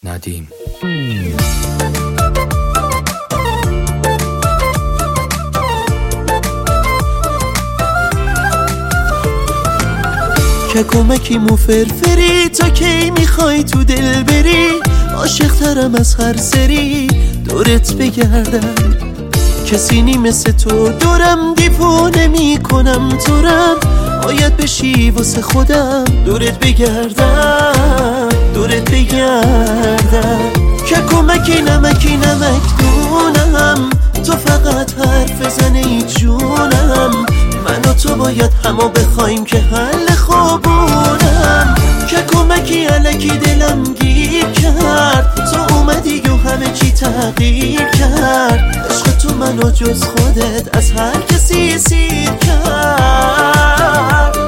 ندیم. که کمکی مو فرفری تا کی میخوای تو دل بری، عاشق ترم از هر سری دورت بگردم. کسی نی مثل تو دورم دیوونه میکنم تورم، باید بشی واسه خودم دورت بگردم دورت بگردم. که کمکی نمکی نمک دونم، تو فقط حرف زنه ای جونم. من و تو باید همو بخوایم که حل خوبونم. که کمکی علکی دلم گیر کرد، تو اومدی و همه چی تغییر کرد. عشق تو منو جز خودت از هر کسی سیر کرد.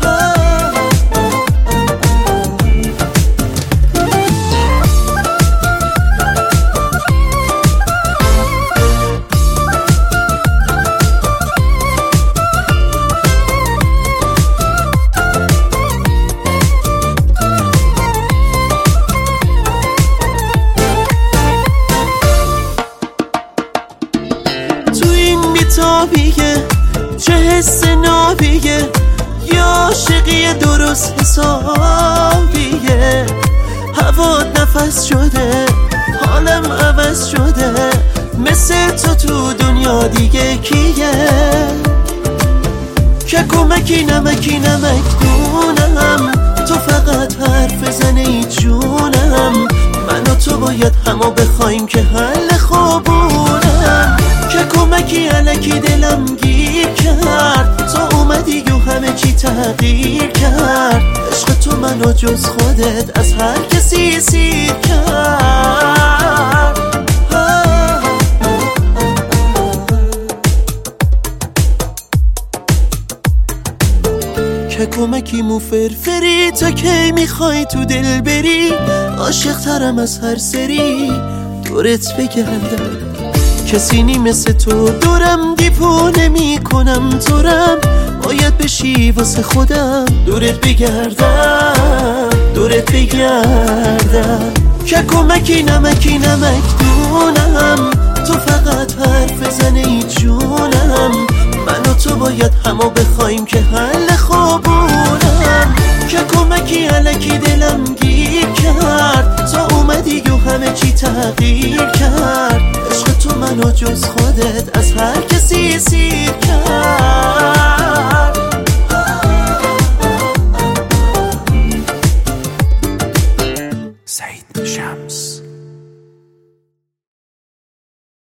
تابیه چه حس نابیه، یا عاشقی درست حسابیه. هوات نفس شده حالم عوض شده، مثل تو دنیا دیگه کیه. که کمکی نمکی نمک دونم، تو فقط حرف زنه ای جونم. من و تو باید همو بخوایم که حل خوبونم. که کمکی علکی دلم گیر کرد، تو اومدی و همه چی تغییر کرد. عشق تو منو جز خودت از هر کسی سیر کرد. که کمکی مو فرفری تا کی میخوای تو دل بری، عاشق ترم از هر سری دورت بگردم. کسی نی مثل تو دورم دیوونه میکنم تورم، باید بشی واسه خودم دورت بگردم دورت بگردم. که کمکی نمکی نمک دونم، تو فقط حرف زنه ای جونم. من و تو باید همو بخوایم که حل خوبونم. که کمکی علکی دلم گیر کرد، تو اومدی و همه چی تغییر کرد. عشق تو منو جز خودت از هر کسی سیر کرد. سعید شمس.